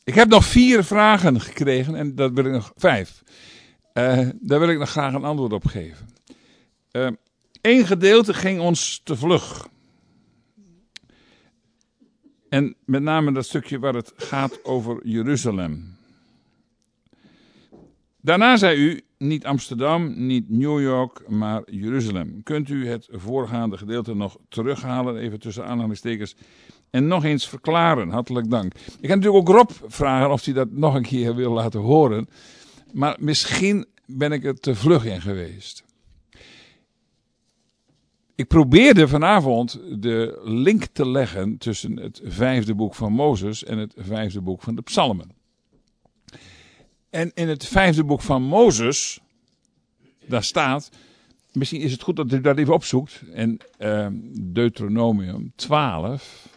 Ik heb nog 4 vragen gekregen en dat wil ik nog 5. Daar wil ik nog graag een antwoord op geven. Eén gedeelte ging ons te vlug. En met name dat stukje waar het gaat over Jeruzalem. Daarna zei u, niet Amsterdam, niet New York, maar Jeruzalem. Kunt u het voorgaande gedeelte nog terughalen, even tussen aanhalingstekens, en nog eens verklaren? Hartelijk dank. Ik kan natuurlijk ook Rob vragen of hij dat nog een keer wil laten horen. Maar misschien ben ik er te vlug in geweest. Ik probeerde vanavond de link te leggen tussen het 5e boek van Mozes en het 5e boek van de Psalmen. En in het 5e boek van Mozes, daar staat, misschien is het goed dat u dat even opzoekt, en Deuteronomium 12.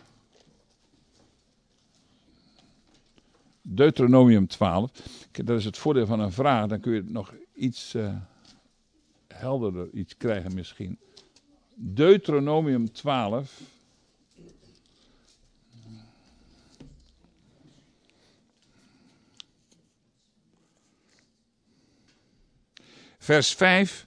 Deuteronomium 12, dat is het voordeel van een vraag, dan kun je nog iets helderder iets krijgen misschien. Deuteronomium 12. Vers 5.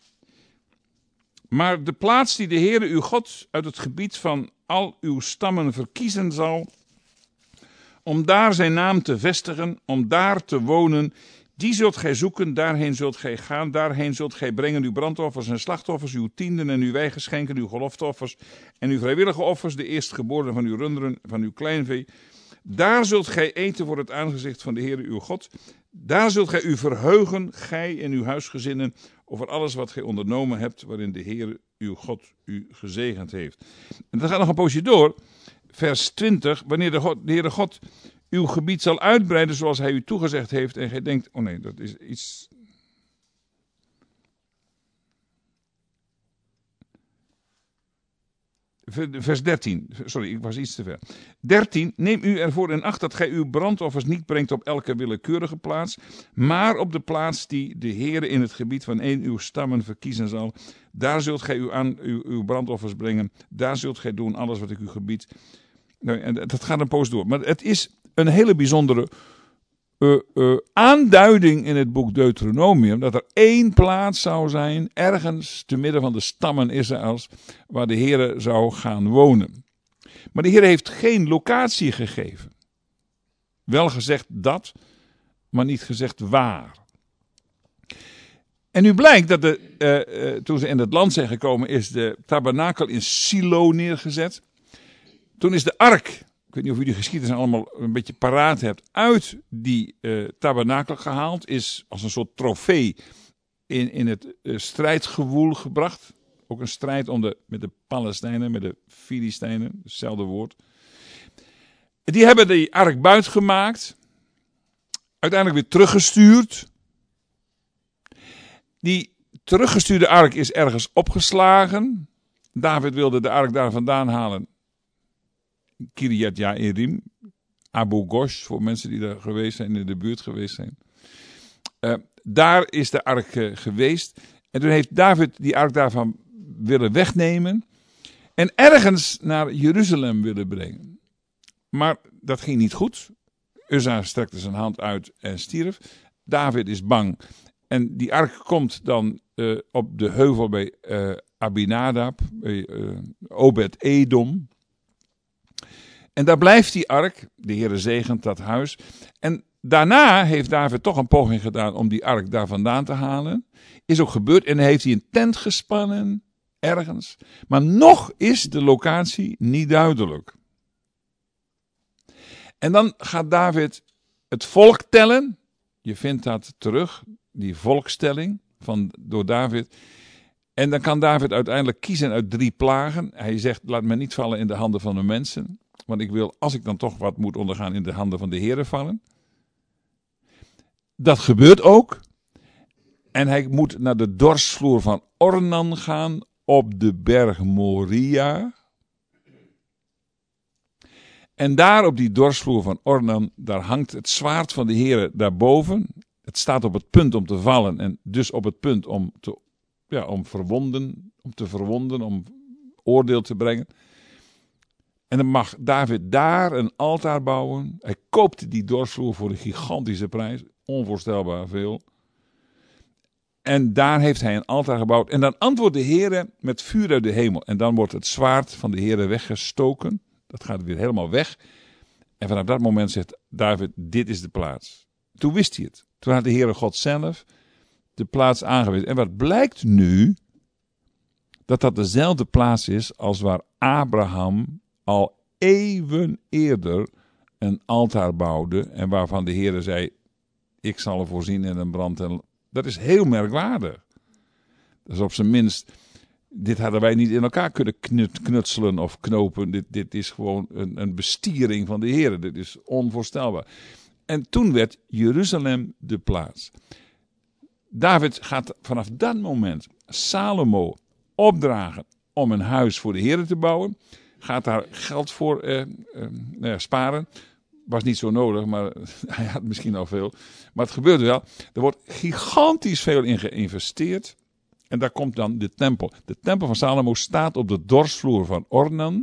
Maar de plaats die de Heere uw God uit het gebied van al uw stammen verkiezen zal, om daar zijn naam te vestigen, om daar te wonen, die zult gij zoeken, daarheen zult gij gaan, daarheen zult gij brengen uw brandoffers en slachtoffers, uw tienden en uw wijgeschenken, uw gelofteoffers en uw vrijwillige offers, de eerstgeborenen van uw runderen, van uw kleinvee. Daar zult gij eten voor het aangezicht van de Heere uw God. Daar zult gij u verheugen, gij en uw huisgezinnen, over alles wat gij ondernomen hebt, waarin de Heere uw God u gezegend heeft. En dat gaat nog een poosje door. Vers 20, wanneer de Heere God uw gebied zal uitbreiden zoals hij u toegezegd heeft en gij denkt, oh nee, dat is iets. Vers 13, sorry, ik was iets te ver. 13, neem u ervoor in acht dat gij uw brandoffers niet brengt op elke willekeurige plaats, maar op de plaats die de Heere in het gebied van een uw stammen verkiezen zal. Daar zult gij uw brandoffers brengen, daar zult gij doen alles wat ik u gebied. Nou, en dat gaat een poos door, maar het is een hele bijzondere aanduiding in het boek Deuteronomium dat er 1 plaats zou zijn, ergens te midden van de stammen Israëls, waar de Heere zou gaan wonen. Maar de Heere heeft geen locatie gegeven. Wel gezegd dat, maar niet gezegd waar. En nu blijkt dat toen ze in het land zijn gekomen, is de tabernakel in Silo neergezet. Toen is de ark, ik weet niet of u die geschiedenis allemaal een beetje paraat hebt, uit die tabernakel gehaald. Is als een soort trofee in het strijdgewoel gebracht. Ook een strijd met de Palestijnen, met de Filistijnen, hetzelfde woord. Die hebben die ark buitgemaakt. Uiteindelijk weer teruggestuurd. Die teruggestuurde ark is ergens opgeslagen. David wilde de ark daar vandaan halen. Kiryat Jearim, Abu Ghosh, voor mensen die daar geweest zijn, in de buurt geweest zijn. Daar is de ark geweest. En toen heeft David die ark daarvan willen wegnemen. En ergens naar Jeruzalem willen brengen. Maar dat ging niet goed. Uzza strekte zijn hand uit en stierf. David is bang. En die ark komt dan op de heuvel bij Abinadab, bij Obed-Edom. En daar blijft die ark, de Heere zegent dat huis. En daarna heeft David toch een poging gedaan om die ark daar vandaan te halen. Is ook gebeurd en heeft hij een tent gespannen, ergens. Maar nog is de locatie niet duidelijk. En dan gaat David het volk tellen. Je vindt dat terug, die volkstelling door David. En dan kan David uiteindelijk kiezen uit 3 plagen. Hij zegt, laat me niet vallen in de handen van de mensen. Want ik wil, als ik dan toch wat moet ondergaan, in de handen van de Heere vallen. Dat gebeurt ook. En hij moet naar de dorsvloer van Ornan gaan op de berg Moria. En daar op die dorsvloer van Ornan, daar hangt het zwaard van de Heere daarboven. Het staat op het punt om te vallen en dus op het punt om te verwonden, om oordeel te brengen. En dan mag David daar een altaar bouwen. Hij koopt die dorsvloer voor een gigantische prijs. Onvoorstelbaar veel. En daar heeft hij een altaar gebouwd. En dan antwoordt de Heere met vuur uit de hemel. En dan wordt het zwaard van de Heere weggestoken. Dat gaat weer helemaal weg. En vanaf dat moment zegt David, dit is de plaats. Toen wist hij het. Toen had de Heere God zelf de plaats aangewezen. En wat blijkt nu? Dat dezelfde plaats is als waar Abraham al eeuwen eerder een altaar bouwde. En waarvan de Heere zei, ik zal er voorzien in een brand. Dat is heel merkwaardig. Dat is op zijn minst, dit hadden wij niet in elkaar kunnen knutselen of knopen. Dit is gewoon een bestiering van de Heere. Dit is onvoorstelbaar. En toen werd Jeruzalem de plaats. David gaat vanaf dat moment Salomo opdragen om een huis voor de Heere te bouwen. Gaat daar geld voor sparen. Was niet zo nodig, maar hij had misschien al veel. Maar het gebeurde wel. Er wordt gigantisch veel in geïnvesteerd. En daar komt dan de tempel. De tempel van Salomo staat op de dorsvloer van Ornan.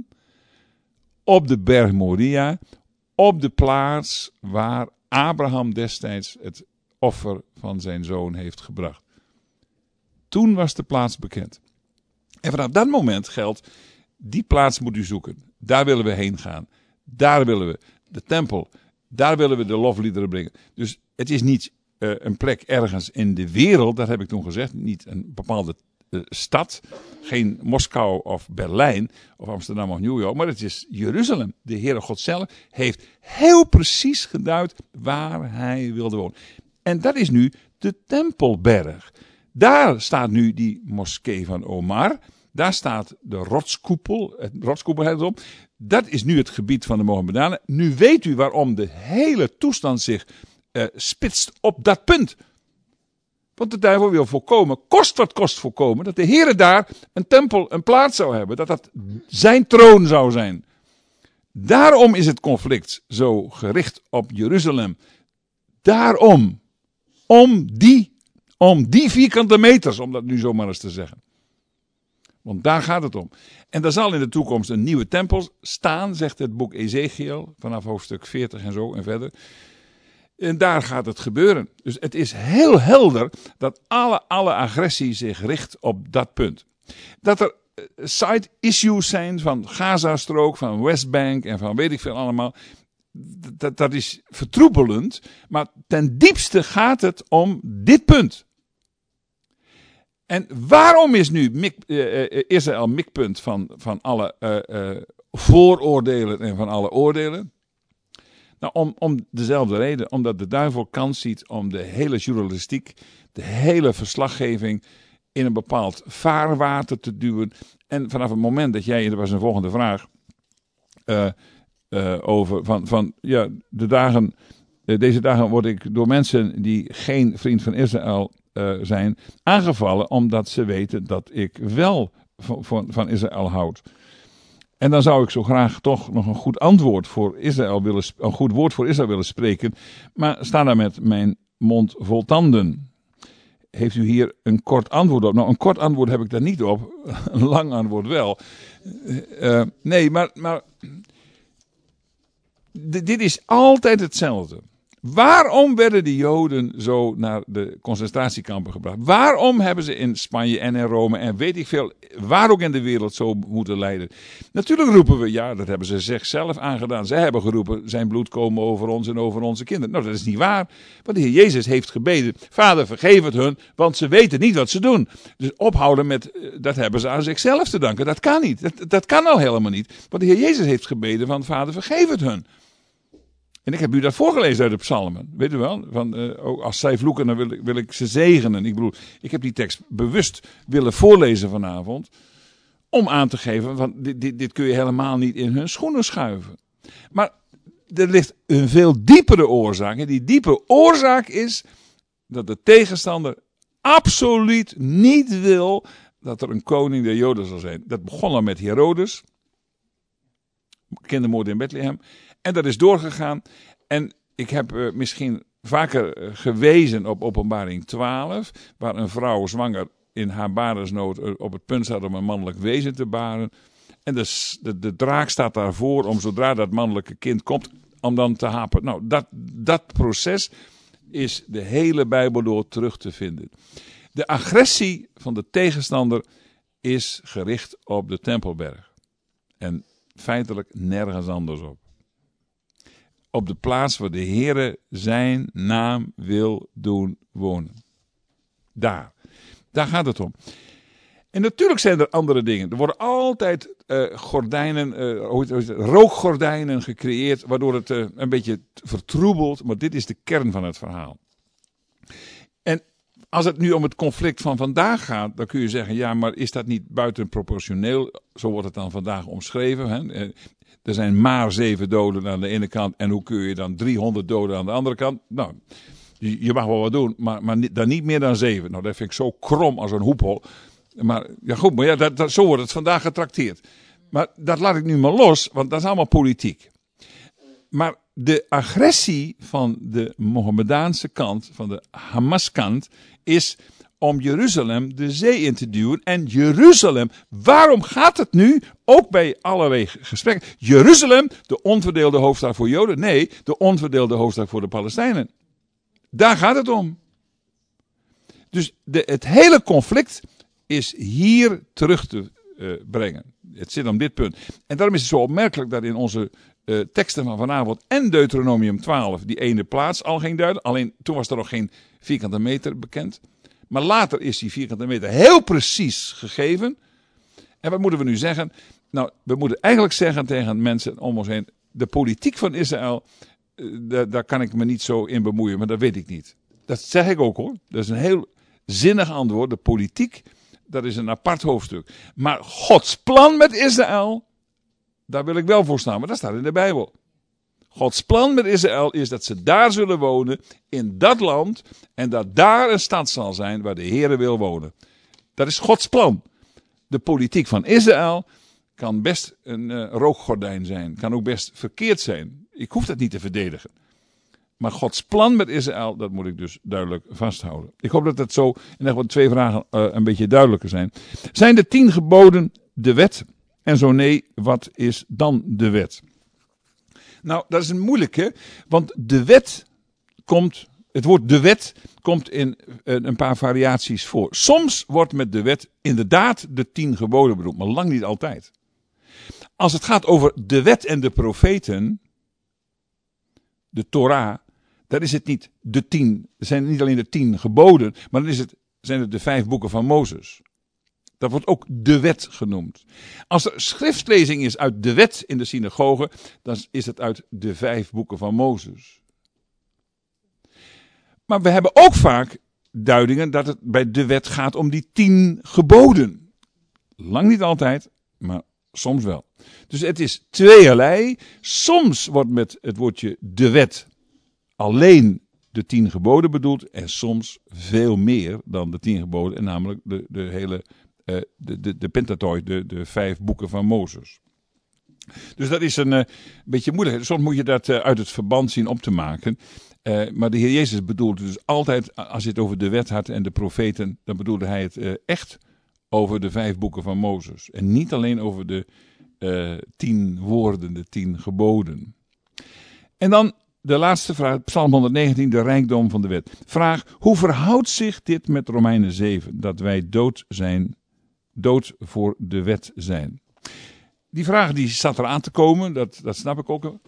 Op de berg Moria. Op de plaats waar Abraham destijds het offer van zijn zoon heeft gebracht. Toen was de plaats bekend. En vanaf dat moment geldt, die plaats moet u zoeken. Daar willen we heen gaan. Daar willen we de tempel. Daar willen we de lofliederen brengen. Dus het is niet een plek ergens in de wereld, dat heb ik toen gezegd. Niet een bepaalde stad. Geen Moskou of Berlijn of Amsterdam of New York. Maar het is Jeruzalem. De Heere God zelf heeft heel precies geduid waar hij wilde wonen. En dat is nu de Tempelberg. Daar staat nu die moskee van Omar. Daar staat de rotskoepel. Het rotskoepel heet het op. Dat is nu het gebied van de Mohammedanen. Nu weet u waarom de hele toestand zich spitst op dat punt. Want de duivel wil voorkomen, kost wat kost voorkomen, dat de Heere daar een tempel, een plaats zou hebben. Dat dat zijn troon zou zijn. Daarom is het conflict zo gericht op Jeruzalem. Daarom. Om die vierkante meters, om dat nu zomaar eens te zeggen. Want daar gaat het om. En er zal in de toekomst een nieuwe tempel staan, zegt het boek Ezekiel, vanaf hoofdstuk 40 en zo en verder. En daar gaat het gebeuren. Dus het is heel helder dat alle agressie zich richt op dat punt. Dat er side issues zijn van Gazastrook, van Westbank en van weet ik veel allemaal. Dat is vertroebelend. Maar ten diepste gaat het om dit punt. En waarom is nu Israël mikpunt van alle vooroordelen en van alle oordelen? Nou, om dezelfde reden. Omdat de duivel kans ziet om de hele journalistiek, de hele verslaggeving in een bepaald vaarwater te duwen. En vanaf het moment dat jij, er was een volgende vraag, over de dagen, deze dagen word ik door mensen die geen vriend van Israël zijn aangevallen, omdat ze weten dat ik wel van Israël houd. En dan zou ik zo graag toch nog een goed antwoord voor Israël een goed woord voor Israël willen spreken, maar sta daar met mijn mond vol tanden. Heeft u hier een kort antwoord op? Nou, een kort antwoord heb ik daar niet op. Een lang antwoord wel. Nee, maar dit is altijd hetzelfde. Waarom werden de Joden zo naar de concentratiekampen gebracht? Waarom hebben ze in Spanje en in Rome en weet ik veel, waar ook in de wereld zo moeten lijden? Natuurlijk roepen we, ja, dat hebben ze zichzelf aangedaan. Zij hebben geroepen, zijn bloed komen over ons en over onze kinderen. Nou, dat is niet waar. Want de Heer Jezus heeft gebeden, Vader vergeef het hun, want ze weten niet wat ze doen. Dus ophouden met, dat hebben ze aan zichzelf te danken. Dat kan niet. Dat kan al helemaal niet. Want de Heer Jezus heeft gebeden van, Vader vergeef het hun. En ik heb u dat voorgelezen uit de psalmen. Weet u wel? Van, als zij vloeken, dan wil ik ze zegenen. Ik bedoel, ik heb die tekst bewust willen voorlezen vanavond. Om aan te geven, van dit kun je helemaal niet in hun schoenen schuiven. Maar er ligt een veel diepere oorzaak. En die diepe oorzaak is dat de tegenstander absoluut niet wil dat er een koning der Joden zal zijn. Dat begon al met Herodes. Kindermoord in Bethlehem. En dat is doorgegaan. En ik heb misschien vaker gewezen op Openbaring 12. Waar een vrouw zwanger in haar barersnood op het punt staat om een mannelijk wezen te baren. En de draak staat daarvoor om zodra dat mannelijke kind komt, om dan te hapen. Nou, dat proces is de hele Bijbel door terug te vinden. De agressie van de tegenstander is gericht op de Tempelberg. En feitelijk nergens anders op. Op de plaats waar de Heere zijn naam wil doen wonen. Daar gaat het om. En natuurlijk zijn er andere dingen. Er worden altijd rookgordijnen gecreëerd, waardoor het een beetje vertroebelt. Maar dit is de kern van het verhaal. En als het nu om het conflict van vandaag gaat, dan kun je zeggen, ja, maar is dat niet buitenproportioneel? Zo wordt het dan vandaag omschreven. Hè? Er zijn maar 7 doden aan de ene kant en hoe kun je dan 300 doden aan de andere kant? Nou, je mag wel wat doen, maar dan niet meer dan 7. Nou, dat vind ik zo krom als een hoepel. Maar ja, goed, maar ja, zo wordt het vandaag getrakteerd. Maar dat laat ik nu maar los, want dat is allemaal politiek. Maar de agressie van de Mohammedaanse kant, van de Hamas-kant, is om Jeruzalem de zee in te duwen. En Jeruzalem, waarom gaat het nu, ook bij allerlei gesprekken, Jeruzalem, de onverdeelde hoofdstad voor Joden? Nee, de onverdeelde hoofdstad voor de Palestijnen. Daar gaat het om. Dus het hele conflict is hier terug te brengen. Het zit om dit punt. En daarom is het zo opmerkelijk dat in onze teksten van vanavond en Deuteronomium 12 die ene plaats al ging duiden. Alleen toen was er nog geen vierkante meter bekend. Maar later is die vierkante meter heel precies gegeven. En wat moeten we nu zeggen? Nou, we moeten eigenlijk zeggen tegen mensen om ons heen, de politiek van Israël, daar kan ik me niet zo in bemoeien, maar dat weet ik niet. Dat zeg ik ook hoor. Dat is een heel zinnig antwoord. De politiek, dat is een apart hoofdstuk. Maar Gods plan met Israël, daar wil ik wel voor staan, maar dat staat in de Bijbel. Gods plan met Israël is dat ze daar zullen wonen, in dat land, en dat daar een stad zal zijn waar de Heere wil wonen. Dat is Gods plan. De politiek van Israël kan best een rookgordijn zijn, kan ook best verkeerd zijn. Ik hoef dat niet te verdedigen. Maar Gods plan met Israël, dat moet ik dus duidelijk vasthouden. Ik hoop dat het zo, in ieder geval 2 vragen een beetje duidelijker zijn. Zijn de 10 geboden de wet? En zo nee, wat is dan de wet? Nou, dat is een moeilijke, want de wet komt, het woord de wet komt in een paar variaties voor. Soms wordt met de wet inderdaad de 10 geboden bedoeld, maar lang niet altijd. Als het gaat over de wet en de profeten, de Torah, dan is het niet de 10, er zijn niet alleen de 10 geboden, maar dan zijn het de 5 boeken van Mozes. Dat wordt ook de wet genoemd. Als er schriftlezing is uit de wet in de synagoge, dan is het uit de 5 boeken van Mozes. Maar we hebben ook vaak duidingen dat het bij de wet gaat om die 10 geboden. Lang niet altijd, maar soms wel. Dus het is tweeërlei. Soms wordt met het woordje de wet alleen de 10 geboden bedoeld. En soms veel meer dan de 10 geboden. En namelijk de hele de Pentateuch, de 5 boeken van Mozes. Dus dat is een beetje moeilijk. Soms moet je dat uit het verband zien op te maken. Maar de Heer Jezus bedoelde dus altijd, als hij het over de wet had en de profeten, dan bedoelde hij het echt over de 5 boeken van Mozes. En niet alleen over de 10 woorden, de 10 geboden. En dan de laatste vraag, Psalm 119, de rijkdom van de wet. Vraag, hoe verhoudt zich dit met Romeinen 7, dat wij dood voor de wet zijn? Die vraag die staat eraan te komen, dat snap ik ook.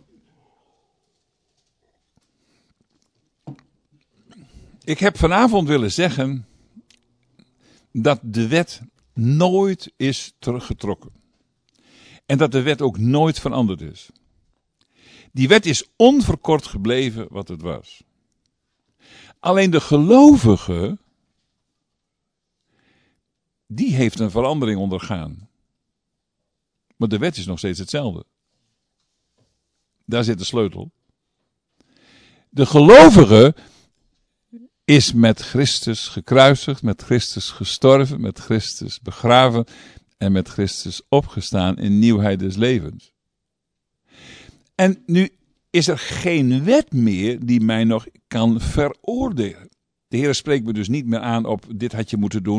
Ik heb vanavond willen zeggen dat de wet nooit is teruggetrokken. En dat de wet ook nooit veranderd is. Die wet is onverkort gebleven wat het was. Alleen de gelovige, die heeft een verandering ondergaan. Maar de wet is nog steeds hetzelfde. Daar zit de sleutel. De gelovige is met Christus gekruisigd, met Christus gestorven, met Christus begraven en met Christus opgestaan in nieuwheid des levens. En nu is er geen wet meer die mij nog kan veroordelen. De Heer spreekt me dus niet meer aan op dit had je moeten doen.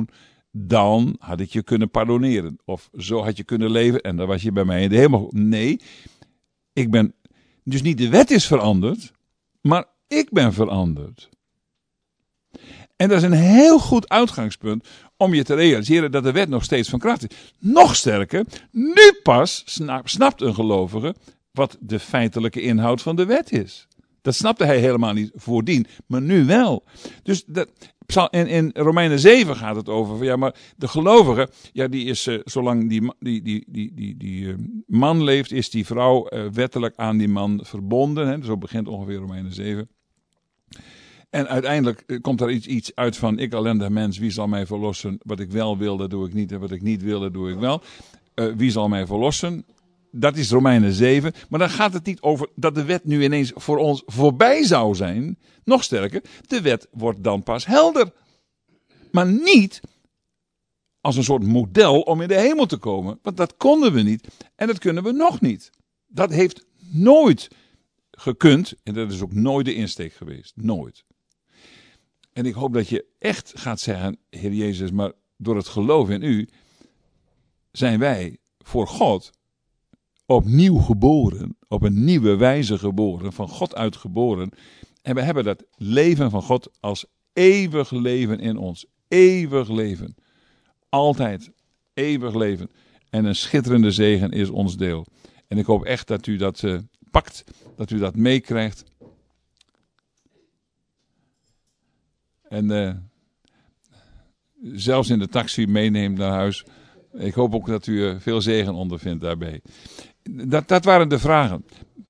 dan had ik je kunnen pardoneren. Of zo had je kunnen leven en dan was je bij mij in de hemel. Nee, dus niet de wet is veranderd, maar ik ben veranderd. En dat is een heel goed uitgangspunt om je te realiseren dat de wet nog steeds van kracht is. Nog sterker, nu pas snapt een gelovige wat de feitelijke inhoud van de wet is. Dat snapte hij helemaal niet voordien, maar nu wel. Dus in Romeinen 7 gaat het over, ja, maar de gelovige, ja, die is, zolang die man leeft, is die vrouw wettelijk aan die man verbonden. Hè? Zo begint ongeveer Romeinen 7. En uiteindelijk komt er iets uit van, ik ellendig mens, wie zal mij verlossen? Wat ik wel wil, dat doe ik niet. En wat ik niet wil, dat doe ik wel. Wie zal mij verlossen? Dat is Romeinen 7. Maar dan gaat het niet over dat de wet nu ineens voor ons voorbij zou zijn. Nog sterker, de wet wordt dan pas helder. Maar niet als een soort model om in de hemel te komen. Want dat konden we niet. En dat kunnen we nog niet. Dat heeft nooit gekund. En dat is ook nooit de insteek geweest. Nooit. En ik hoop dat je echt gaat zeggen, Heer Jezus, maar door het geloof in u zijn wij voor God opnieuw geboren, op een nieuwe wijze geboren, van God uit geboren. En we hebben dat leven van God als eeuwig leven in ons. Eeuwig leven. Altijd eeuwig leven. En een schitterende zegen is ons deel. En ik hoop echt dat u dat pakt, dat u dat meekrijgt. En zelfs in de taxi meeneemt naar huis. Ik hoop ook dat u veel zegen ondervindt daarbij. Dat waren de vragen.